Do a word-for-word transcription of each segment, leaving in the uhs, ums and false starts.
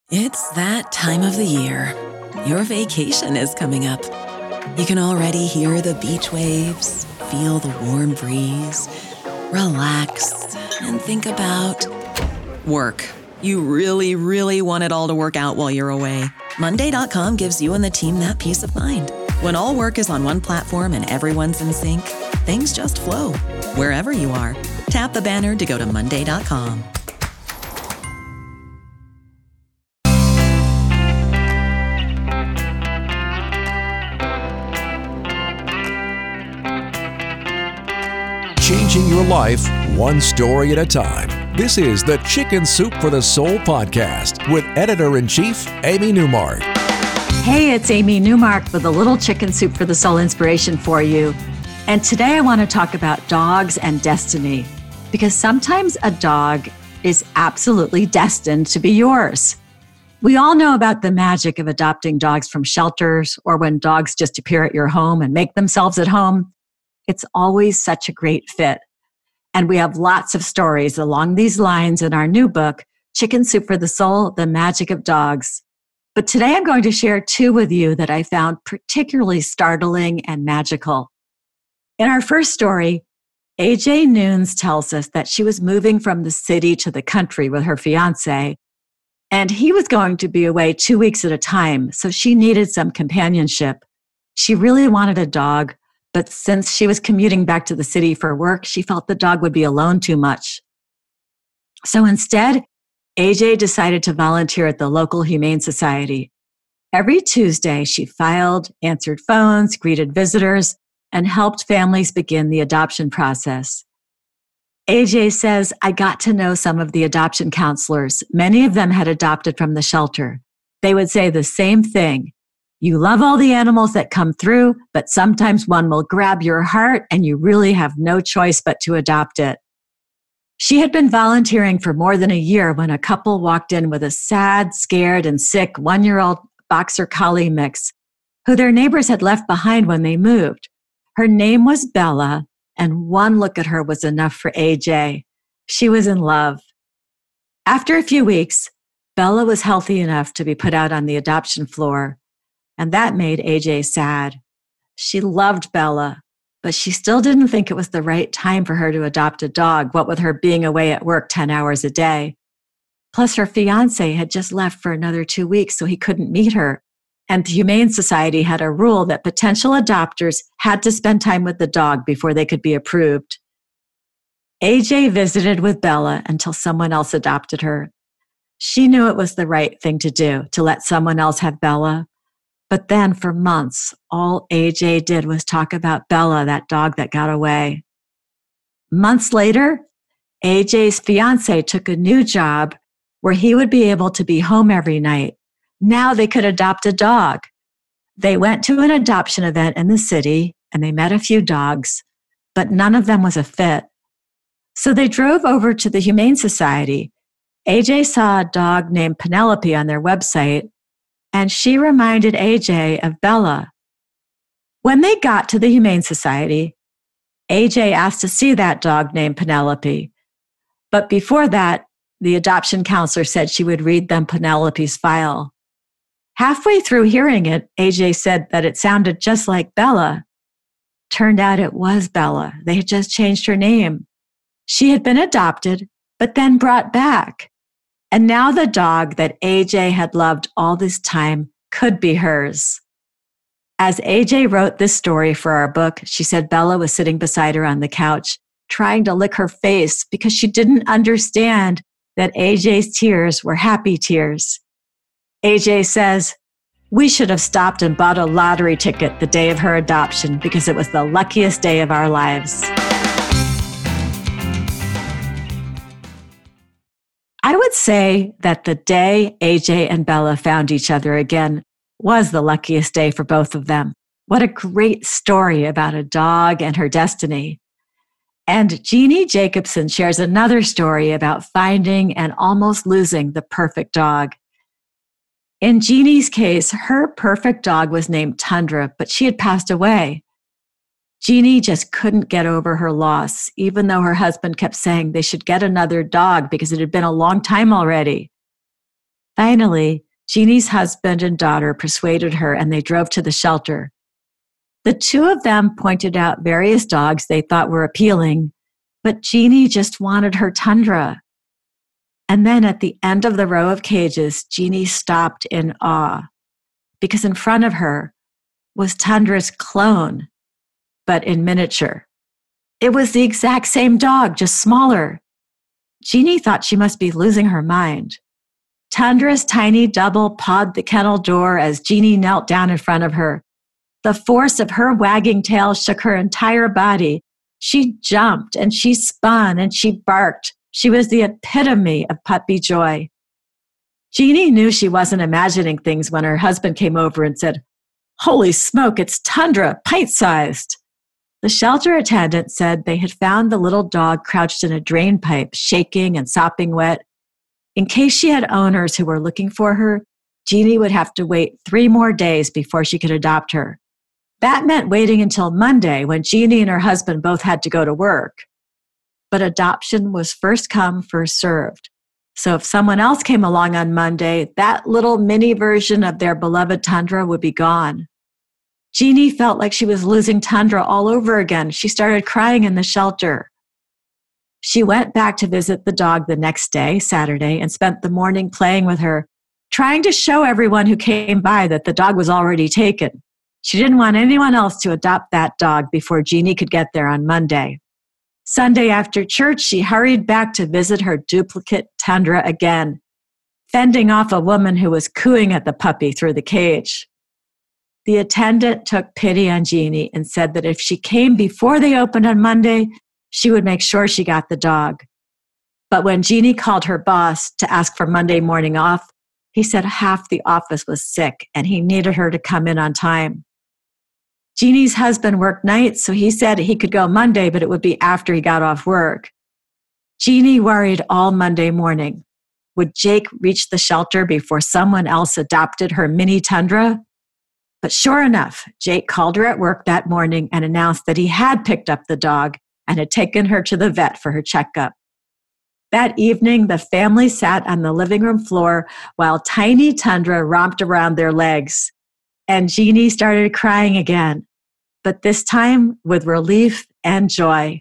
It's that time of the year. Your vacation is coming up. You can already hear the beach waves, feel the warm breeze, relax, and think about work. You really, really want it all to work out while you're away. Monday dot com gives you and the team that peace of mind. When all work is on one platform and everyone's in sync, things just flow. Wherever you are, tap the banner to go to Monday dot com. Changing your life one story at a time. This is the Chicken Soup for the Soul podcast with Editor-in-Chief Amy Newmark. Hey, it's Amy Newmark with a little Chicken Soup for the Soul inspiration for you. And today I want to talk about dogs and destiny, because sometimes a dog is absolutely destined to be yours. We all know about the magic of adopting dogs from shelters or when dogs just appear at your home and make themselves at home. It's always such a great fit. And we have lots of stories along these lines in our new book, Chicken Soup for the Soul, The Magic of Dogs. But today I'm going to share two with you that I found particularly startling and magical. In our first story, A J Nunes tells us that she was moving from the city to the country with her fiance, and he was going to be away two weeks at a time, so she needed some companionship. She really wanted a dog, but since she was commuting back to the city for work, she felt the dog would be alone too much. So instead, A J decided to volunteer at the local Humane Society. Every Tuesday, she filed, answered phones, greeted visitors, and helped families begin the adoption process. A J says, I got to know some of the adoption counselors. Many of them had adopted from the shelter. They would say the same thing. You love all the animals that come through, but sometimes one will grab your heart and you really have no choice but to adopt it. She had been volunteering for more than a year when a couple walked in with a sad, scared, and sick one-year-old Boxer Collie mix, who their neighbors had left behind when they moved. Her name was Bella, and one look at her was enough for A J. She was in love. After a few weeks, Bella was healthy enough to be put out on the adoption floor, and that made A J sad. She loved Bella, but she still didn't think it was the right time for her to adopt a dog, what with her being away at work ten hours a day. Plus, her fiancé had just left for another two weeks, so he couldn't meet her. And the Humane Society had a rule that potential adopters had to spend time with the dog before they could be approved. A J visited with Bella until someone else adopted her. She knew it was the right thing to do, to let someone else have Bella. But then for months, all A J did was talk about Bella, that dog that got away. Months later, A J's fiancé took a new job where he would be able to be home every night. Now they could adopt a dog. They went to an adoption event in the city and they met a few dogs, but none of them was a fit. So they drove over to the Humane Society. A J saw a dog named Penelope on their website, and she reminded A J of Bella. When they got to the Humane Society, A J asked to see that dog named Penelope. But before that, the adoption counselor said she would read them Penelope's file. Halfway through hearing it, A J said that it sounded just like Bella. Turned out it was Bella. They had just changed her name. She had been adopted, but then brought back. And now the dog that A J had loved all this time could be hers. As A J wrote this story for our book, she said Bella was sitting beside her on the couch, trying to lick her face because she didn't understand that A J's tears were happy tears. A J says, we should have stopped and bought a lottery ticket the day of her adoption because it was the luckiest day of our lives. I would say that the day A J and Bella found each other again was the luckiest day for both of them. What a great story about a dog and her destiny. And Jeannie Jacobson shares another story about finding and almost losing the perfect dog. In Jeannie's case, her perfect dog was named Tundra, but she had passed away. Jeannie just couldn't get over her loss, even though her husband kept saying they should get another dog because it had been a long time already. Finally, Jeannie's husband and daughter persuaded her and they drove to the shelter. The two of them pointed out various dogs they thought were appealing, but Jeannie just wanted her Tundra. And then at the end of the row of cages, Jeannie stopped in awe because in front of her was Tundra's clone, but in miniature. It was the exact same dog, just smaller. Jeannie thought she must be losing her mind. Tundra's tiny double pawed the kennel door as Jeannie knelt down in front of her. The force of her wagging tail shook her entire body. She jumped and she spun and she barked. She was the epitome of puppy joy. Jeannie knew she wasn't imagining things when her husband came over and said, "Holy smoke, it's Tundra, pint-sized." The shelter attendant said they had found the little dog crouched in a drain pipe, shaking and sopping wet. In case she had owners who were looking for her, Jeannie would have to wait three more days before she could adopt her. That meant waiting until Monday when Jeannie and her husband both had to go to work. But adoption was first come, first served. So if someone else came along on Monday, that little mini version of their beloved Tundra would be gone. Jeannie felt like she was losing Tundra all over again. She started crying in the shelter. She went back to visit the dog the next day, Saturday, and spent the morning playing with her, trying to show everyone who came by that the dog was already taken. She didn't want anyone else to adopt that dog before Jeannie could get there on Monday. Sunday after church, she hurried back to visit her duplicate Tundra again, fending off a woman who was cooing at the puppy through the cage. The attendant took pity on Jeannie and said that if she came before they opened on Monday, she would make sure she got the dog. But when Jeannie called her boss to ask for Monday morning off, he said half the office was sick and he needed her to come in on time. Jeannie's husband worked nights, so he said he could go Monday, but it would be after he got off work. Jeannie worried all Monday morning. Would Jake reach the shelter before someone else adopted her mini Tundra? But sure enough, Jake called her at work that morning and announced that he had picked up the dog and had taken her to the vet for her checkup. That evening, the family sat on the living room floor while tiny Tundra romped around their legs. And Jeannie started crying again, but this time with relief and joy.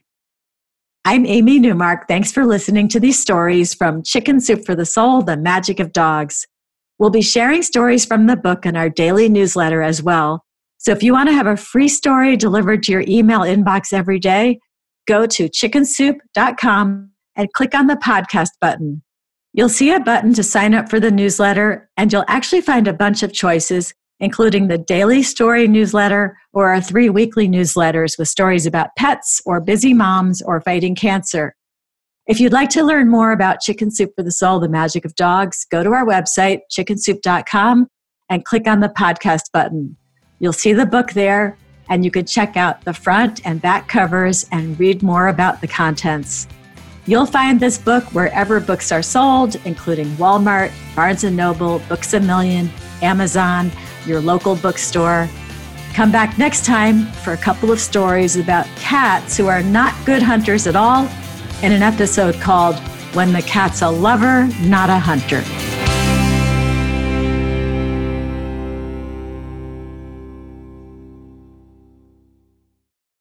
I'm Amy Newmark. Thanks for listening to these stories from Chicken Soup for the Soul, The Magic of Dogs. We'll be sharing stories from the book in our daily newsletter as well. So if you want to have a free story delivered to your email inbox every day, go to chicken soup dot com and click on the podcast button. You'll see a button to sign up for the newsletter, and you'll actually find a bunch of choices, including the daily story newsletter or our three weekly newsletters with stories about pets or busy moms or fighting cancer. If you'd like to learn more about Chicken Soup for the Soul, The Magic of Dogs, go to our website, chicken soup dot com, and click on the podcast button. You'll see the book there, and you can check out the front and back covers and read more about the contents. You'll find this book wherever books are sold, including Walmart, Barnes and Noble, Books A Million, Amazon, your local bookstore. Come back next time for a couple of stories about cats who are not good hunters at all in an episode called When the Cat's a Lover, Not a Hunter.